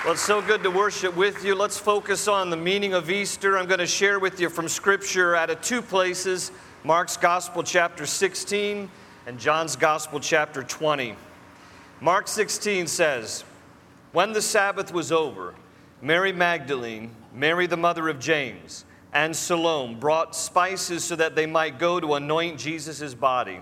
Well, it's so good to worship with you. Let's focus on the meaning of Easter. I'm going to share with you from Scripture out of two places, Mark's Gospel, chapter 16, and John's Gospel, chapter 20. Mark 16 says, "When the Sabbath was over, Mary Magdalene, Mary the mother of James, and Salome brought spices so that they might go to anoint Jesus' body.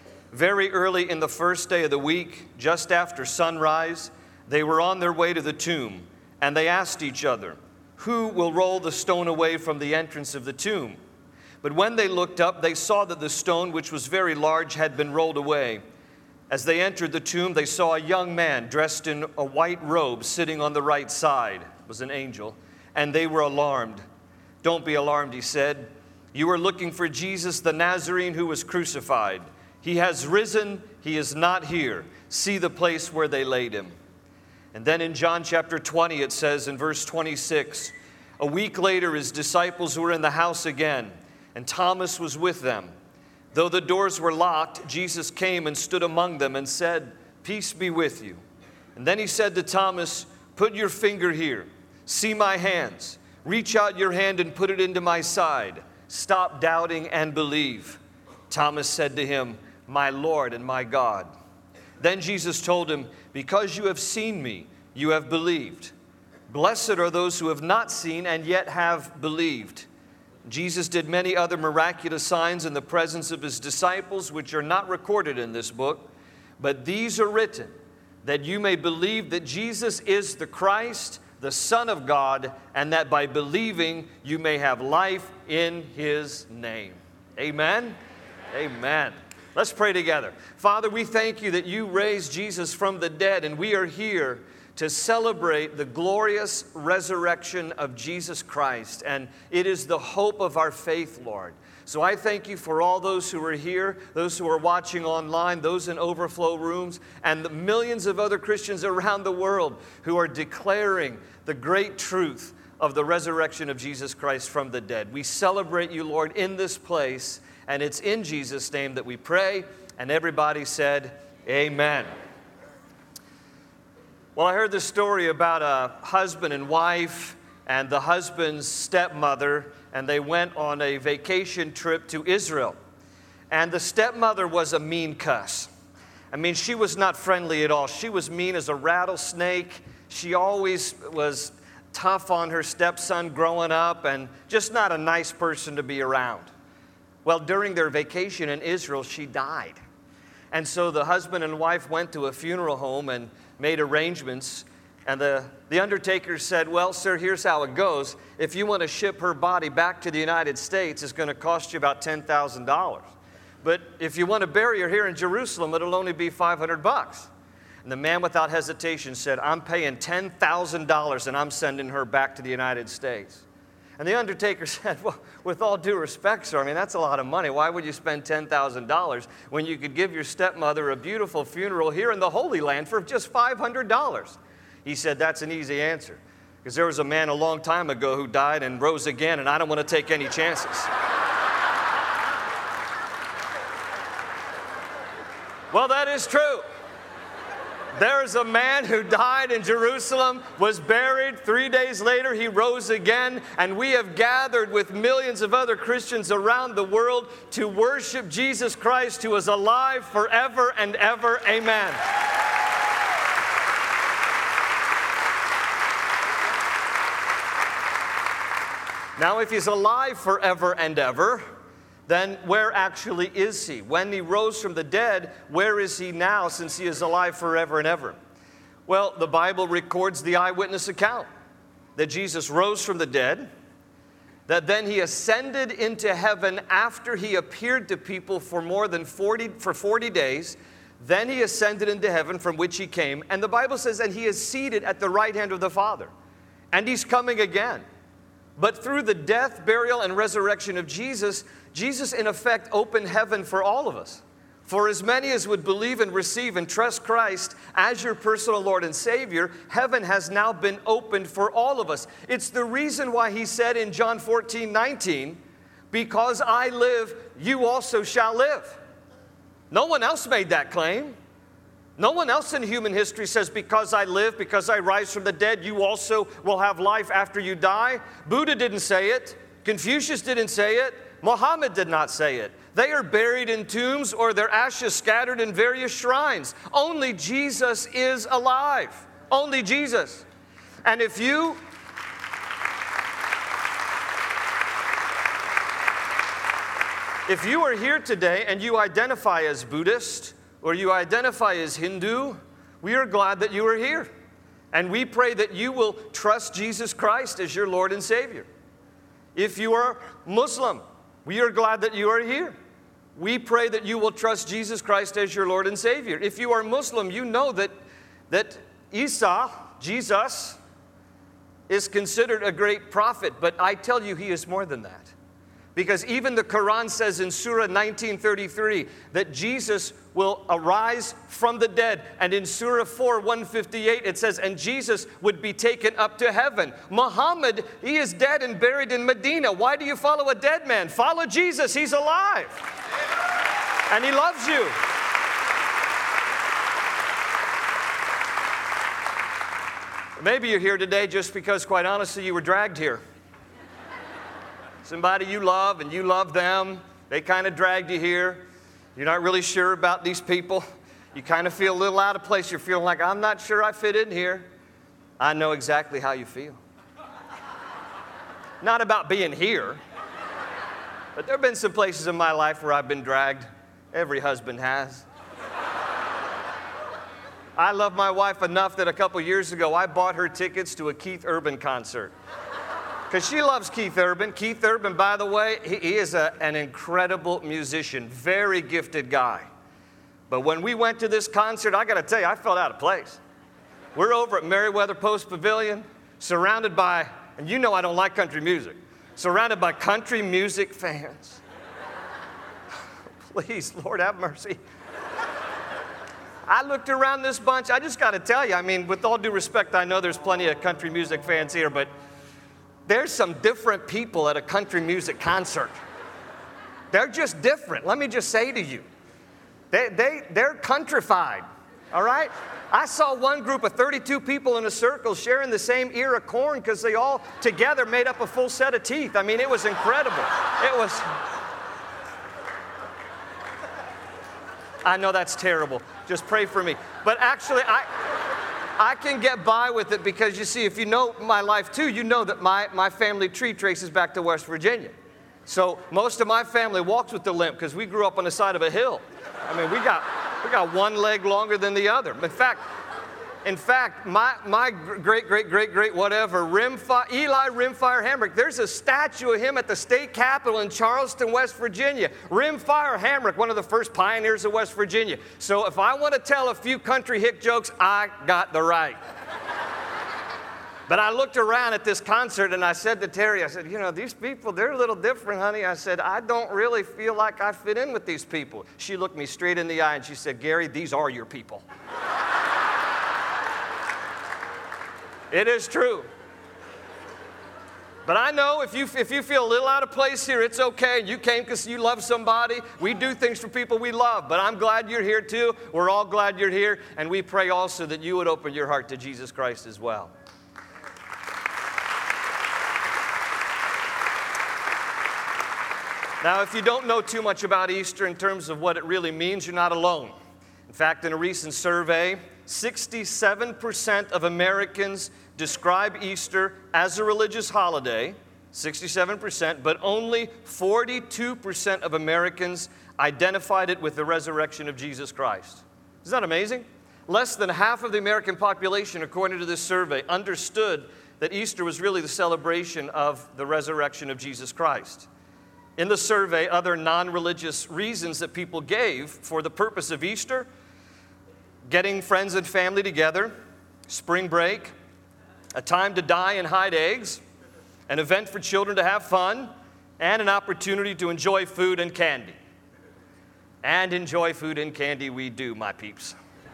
Very early in the first day of the week, just after sunrise, they were on their way to the tomb, and they asked each other, 'Who will roll the stone away from the entrance of the tomb?' But when they looked up, they saw that the stone, which was very large, had been rolled away. As they entered the tomb, they saw a young man dressed in a white robe sitting on the right side." It was an angel. "And they were alarmed." "Don't be alarmed," he said. "You are looking for Jesus the Nazarene who was crucified. He has risen. He is not here. See the place where they laid him." And then in John chapter 20, it says in verse 26, "A week later, his disciples were in the house again, and Thomas was with them. Though the doors were locked, Jesus came and stood among them and said, 'Peace be with you.' And then he said to Thomas, 'Put your finger here. See my hands. Reach out your hand and put it into my side. Stop doubting and believe.' Thomas said to him, 'My Lord and my God.' Then Jesus told him, 'Because you have seen me, you have believed. Blessed are those who have not seen and yet have believed.' Jesus did many other miraculous signs in the presence of his disciples, which are not recorded in this book, but these are written that you may believe that Jesus is the Christ, the Son of God, and that by believing you may have life in his name." Amen? Amen. Let's pray together. Father, we thank you that you raised Jesus from the dead, and we are here to celebrate the glorious resurrection of Jesus Christ. And it is the hope of our faith, Lord. So I thank you for all those who are here, those who are watching online, those in overflow rooms, and the millions of other Christians around the world who are declaring the great truth of the resurrection of Jesus Christ from the dead. We celebrate you, Lord, in this place. And it's in Jesus' name that we pray. And everybody said, amen. Well, I heard this story about a husband and wife and the husband's stepmother, and they went on a vacation trip to Israel. And the stepmother was a mean cuss. I mean, she was not friendly at all. She was mean as a rattlesnake. She always was tough on her stepson growing up and just not a nice person to be around. Well, during their vacation in Israel, she died. And so the husband and wife went to a funeral home and made arrangements. And the undertaker said, "Well, sir, here's how it goes. If you want to ship her body back to the United States, it's going to cost you about $10,000. But if you want to bury her here in Jerusalem, it'll only be $500. And the man without hesitation said, "I'm paying $10,000 and I'm sending her back to the United States." And the undertaker said, "Well, with all due respect, sir, I mean, that's a lot of money. Why would you spend $10,000 when you could give your stepmother a beautiful funeral here in the Holy Land for just $500? He said, "That's an easy answer, because there was a man a long time ago who died and rose again, and I don't want to take any chances." Well, that is true. There is a man who died in Jerusalem, was buried. 3 days later, he rose again. And we have gathered with millions of other Christians around the world to worship Jesus Christ, who is alive forever and ever. Amen. Now, if he's alive forever and ever, then where actually is he? When he rose from the dead, where is he now, since he is alive forever and ever? Well, the Bible records the eyewitness account that Jesus rose from the dead, that then he ascended into heaven after he appeared to people for 40 days. Then he ascended into heaven from which he came. And the Bible says that he is seated at the right hand of the Father. And he's coming again. But through the death, burial, and resurrection of Jesus, Jesus in effect opened heaven for all of us. For as many as would believe and receive and trust Christ as your personal Lord and Savior, heaven has now been opened for all of us. It's the reason why he said in John 14:19, "Because I live, you also shall live." No one else made that claim. No one else in human history says, because I live, because I rise from the dead, you also will have life after you die. Buddha didn't say it. Confucius didn't say it. Muhammad did not say it. They are buried in tombs or their ashes scattered in various shrines. Only Jesus is alive. Only Jesus. And if you are here today and you identify as Buddhist or you identify as Hindu, we are glad that you are here. And we pray that you will trust Jesus Christ as your Lord and Savior. If you are Muslim, we are glad that you are here. We pray that you will trust Jesus Christ as your Lord and Savior. If you are Muslim, you know that Isa, Jesus, is considered a great prophet, but I tell you, he is more than that. Because even the Quran says in Surah 19:33 that Jesus will arise from the dead. And in Surah 4:158 it says, and Jesus would be taken up to heaven. Muhammad, he is dead and buried in Medina. Why do you follow a dead man? Follow Jesus, he's alive. And he loves you. Maybe you're here today just because, quite honestly, you were dragged here. Somebody you love and you love them, they kind of dragged you here. You're not really sure about these people. You kind of feel a little out of place. You're feeling like, I'm not sure I fit in here. I know exactly how you feel. Not about being here, but there have been some places in my life where I've been dragged. Every husband has. I love my wife enough that a couple years ago I bought her tickets to a Keith Urban concert. Because she loves Keith Urban. Keith Urban, by the way, he is an incredible musician, very gifted guy. But when we went to this concert, I got to tell you, I felt out of place. We're over at Meriwether Post Pavilion, surrounded by, and you know I don't like country music, surrounded by country music fans. Please, Lord have mercy. I looked around this bunch. I just got to tell you, I mean, with all due respect, I know there's plenty of country music fans here, but there's some different people at a country music concert. They're just different. Let me just say to you, they're countrified, all right? I saw one group of 32 people in a circle sharing the same ear of corn because they all together made up a full set of teeth. I mean, it was incredible. It was... I know that's terrible. Just pray for me. But actually, I can get by with it because, you see, if you know my life too, you know that my family tree traces back to West Virginia. So most of my family walks with the limp because we grew up on the side of a hill. I mean, we got one leg longer than the other. In fact, my great whatever, Eli Rimfire Hamrick, there's a statue of him at the state capitol in Charleston, West Virginia. Rimfire Hamrick, one of the first pioneers of West Virginia. So if I want to tell a few country hick jokes, I got the right. But I looked around at this concert and I said to Terry, I said, you know, these people, they're a little different, honey. I said, I don't really feel like I fit in with these people. She looked me straight in the eye and she said, Gary, these are your people. It is true. But I know if you feel a little out of place here, it's okay. You came because you love somebody. We do things for people we love. But I'm glad you're here too. We're all glad you're here. And we pray also that you would open your heart to Jesus Christ as well. Now, if you don't know too much about Easter in terms of what it really means, you're not alone. In fact, in a recent survey, 67% of Americans describe Easter as a religious holiday, 67%, but only 42% of Americans identified it with the resurrection of Jesus Christ. Isn't that amazing? Less than half of the American population, according to this survey, understood that Easter was really the celebration of the resurrection of Jesus Christ. In the survey, other non-religious reasons that people gave for the purpose of Easter: getting friends and family together, spring break, a time to dye and hide eggs, an event for children to have fun, and an opportunity to enjoy food and candy. And enjoy food and candy we do, my peeps.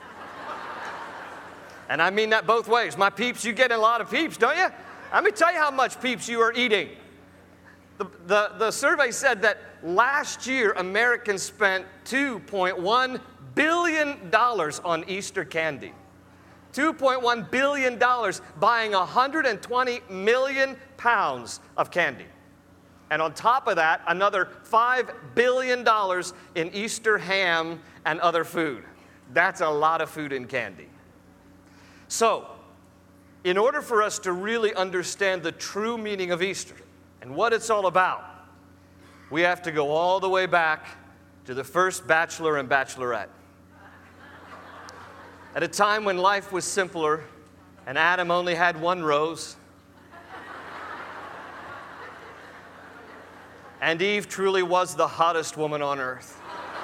And I mean that both ways. My peeps, you get a lot of peeps, don't you? Let me tell you how much peeps you are eating. The survey said that last year Americans spent $2.1 billion on Easter candy. $2.1 billion buying 120 million pounds of candy. And on top of that, another $5 billion in Easter ham and other food. That's a lot of food and candy. So, in order for us to really understand the true meaning of Easter and what it's all about, we have to go all the way back to the first bachelor and bachelorette. At a time when life was simpler and Adam only had one rose, and Eve truly was the hottest woman on earth.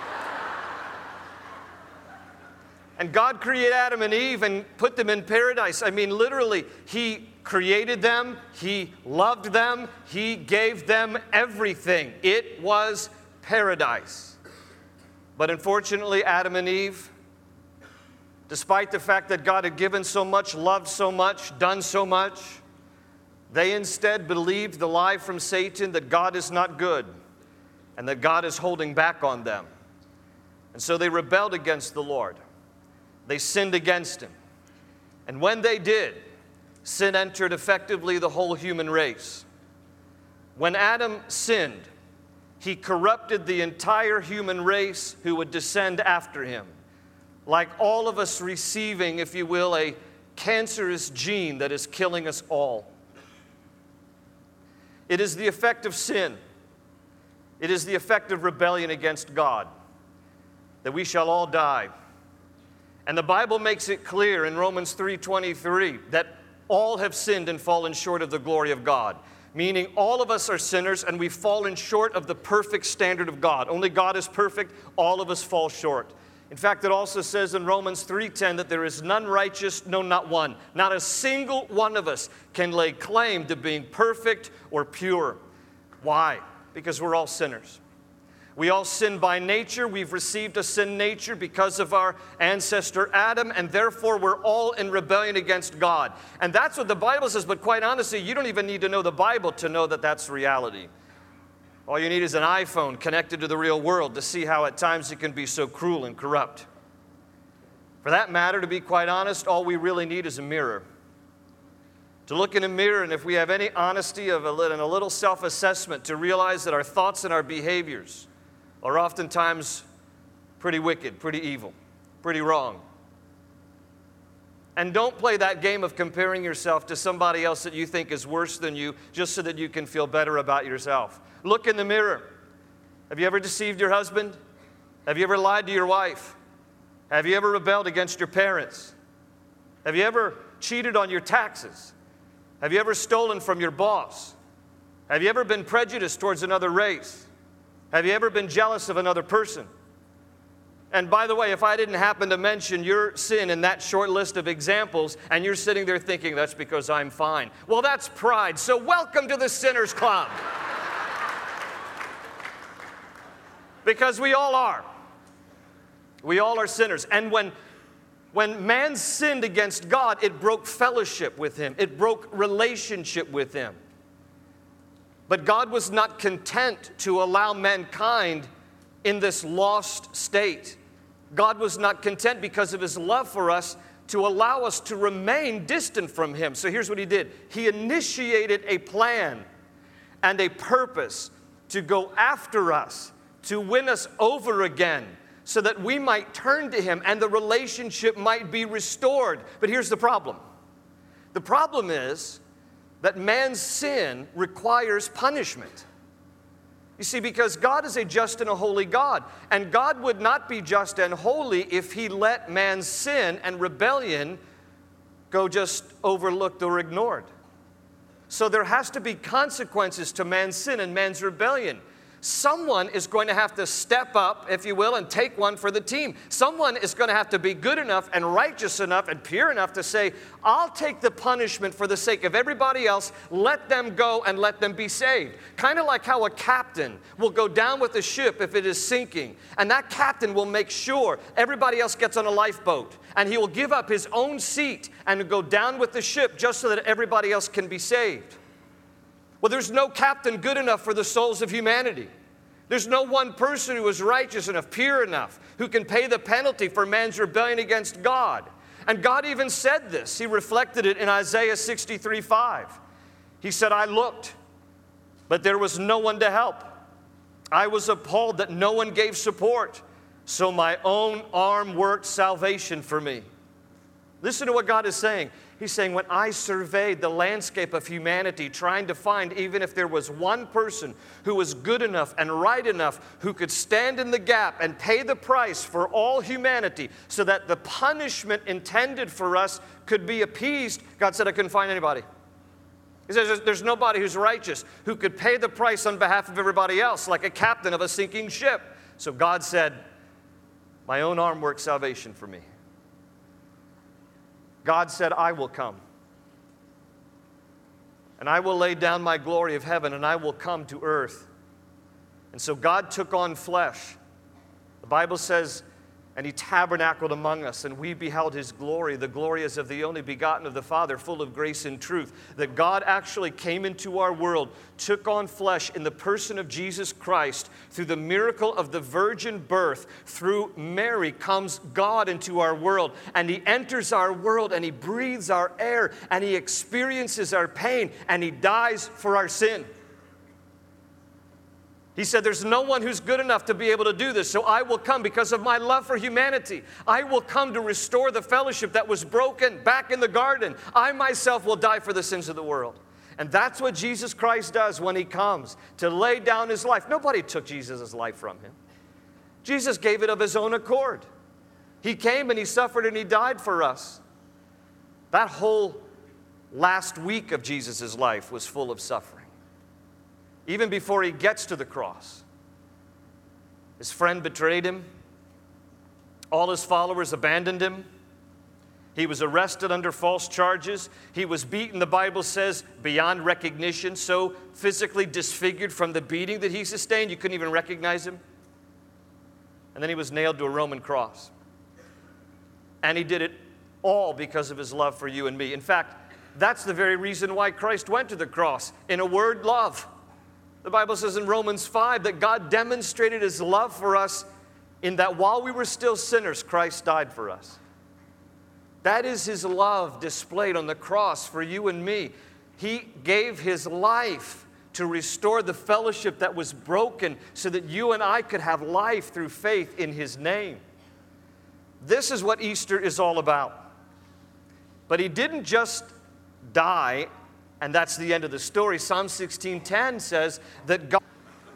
And God created Adam and Eve and put them in paradise. I mean, literally, He created them, He loved them, He gave them everything. It was paradise. But unfortunately, Adam and Eve, despite the fact that God had given so much, loved so much, done so much, they instead believed the lie from Satan that God is not good and that God is holding back on them. And so they rebelled against the Lord. They sinned against Him. And when they did, sin entered effectively the whole human race. When Adam sinned, he corrupted the entire human race who would descend after him, like all of us receiving, if you will, a cancerous gene that is killing us all. It is the effect of sin. It is the effect of rebellion against God that we shall all die. And the Bible makes it clear in Romans 3:23 that all have sinned and fallen short of the glory of God, meaning all of us are sinners and we've fallen short of the perfect standard of God. Only God is perfect. All of us fall short. In fact, it also says in Romans 3:10 that there is none righteous, no, not one. Not a single one of us can lay claim to being perfect or pure. Why? Because we're all sinners. We all sin by nature. We've received a sin nature because of our ancestor Adam, and therefore we're all in rebellion against God. And that's what the Bible says, but quite honestly, you don't even need to know the Bible to know that that's reality. All you need is an iPhone connected to the real world to see how at times it can be so cruel and corrupt. For that matter, to be quite honest, all we really need is a mirror. To look in a mirror, and if we have any honesty and a little self-assessment, to realize that our thoughts and our behaviors are oftentimes pretty wicked, pretty evil, pretty wrong. And don't play that game of comparing yourself to somebody else that you think is worse than you just so that you can feel better about yourself. Look in the mirror. Have you ever deceived your husband? Have you ever lied to your wife? Have you ever rebelled against your parents? Have you ever cheated on your taxes? Have you ever stolen from your boss? Have you ever been prejudiced towards another race? Have you ever been jealous of another person? And by the way, if I didn't happen to mention your sin in that short list of examples, and you're sitting there thinking, that's because I'm fine. Well, that's pride. So welcome to the Sinners Club. Because we all are. We all are sinners. And when man sinned against God, it broke fellowship with Him. It broke relationship with Him. But God was not content to allow mankind in this lost state. God was not content because of His love for us to allow us to remain distant from Him. So here's what He did. He initiated a plan and a purpose to go after us, to win us over again, so that we might turn to Him and the relationship might be restored. But here's the problem. The problem is that man's sin requires punishment. You see, because God is a just and a holy God, and God would not be just and holy if He let man's sin and rebellion go just overlooked or ignored. So there has to be consequences to man's sin and man's rebellion. Someone is going to have to step up, if you will, and take one for the team. Someone is going to have to be good enough and righteous enough and pure enough to say, I'll take the punishment for the sake of everybody else. Let them go and let them be saved. Kind of like how a captain will go down with a ship if it is sinking. And that captain will make sure everybody else gets on a lifeboat. And he will give up his own seat and go down with the ship just so that everybody else can be saved. Well, there's no captain good enough for the souls of humanity. There's no one person who is righteous enough, pure enough, who can pay the penalty for man's rebellion against God. And God even said this. He reflected it in Isaiah 63:5. He said, I looked, but there was no one to help. I was appalled that no one gave support. So my own arm worked salvation for me. Listen to what God is saying. He's saying, when I surveyed the landscape of humanity, trying to find even if there was one person who was good enough and right enough who could stand in the gap and pay the price for all humanity so that the punishment intended for us could be appeased, God said, I couldn't find anybody. He says, there's nobody who's righteous who could pay the price on behalf of everybody else, like a captain of a sinking ship. So God said, my own arm worked salvation for me. God said, I will come. And I will lay down my glory of heaven, and I will come to earth. And so God took on flesh. The Bible says, and he tabernacled among us, and we beheld his glory. The glory is of the only begotten of the Father, full of grace and truth. That God actually came into our world, took on flesh in the person of Jesus Christ. Through the miracle of the virgin birth, through Mary comes God into our world. And he enters our world, and he breathes our air, and he experiences our pain, and he dies for our sin. He said, there's no one who's good enough to be able to do this, so I will come because of my love for humanity. I will come to restore the fellowship that was broken back in the garden. I myself will die for the sins of the world. And that's what Jesus Christ does when he comes, to lay down his life. Nobody took Jesus' life from him. Jesus gave it of his own accord. He came and he suffered and he died for us. That whole last week of Jesus' life was full of suffering. Even before he gets to the cross, his friend betrayed him. All his followers abandoned him. He was arrested under false charges. He was beaten, the Bible says, beyond recognition, so physically disfigured from the beating that he sustained, you couldn't even recognize him. And then he was nailed to a Roman cross. And he did it all because of his love for you and me. In fact, that's the very reason why Christ went to the cross. In a word, love. The Bible says in Romans 5 that God demonstrated his love for us in that while we were still sinners, Christ died for us. That is his love displayed on the cross for you and me. He gave his life to restore the fellowship that was broken so that you and I could have life through faith in his name. This is what Easter is all about. But he didn't just die, and that's the end of the story. Psalm 16:10 says that God,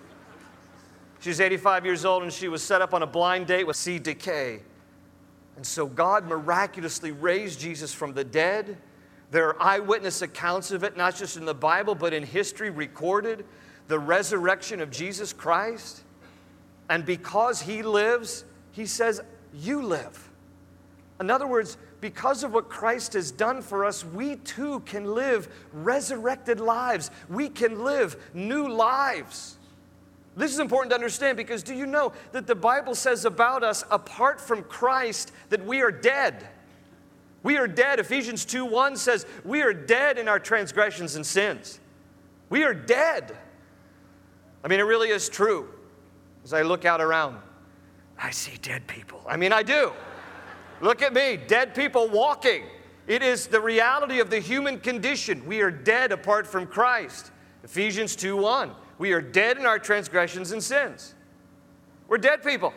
she's 85 years old and she was set up on a blind date with see decay. And so God miraculously raised Jesus from the dead. There are eyewitness accounts of it, not just in the Bible, but in history recorded, the resurrection of Jesus Christ. And because he lives, he says, you live. In other words, because of what Christ has done for us, we too can live resurrected lives. We can live new lives. This is important to understand because do you know that the Bible says about us, apart from Christ, that we are dead? We are dead. Ephesians 2:1 says we are dead in our transgressions and sins. We are dead. I mean, it really is true. As I look out around, I see dead people. I mean, I do. Look at me, dead people walking. It is the reality of the human condition. We are dead apart from Christ. Ephesians 2:1. We are dead in our transgressions and sins. We're dead people.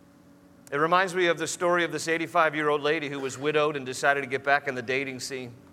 It reminds me of the story of this 85-year-old lady who was widowed and decided to get back in the dating scene.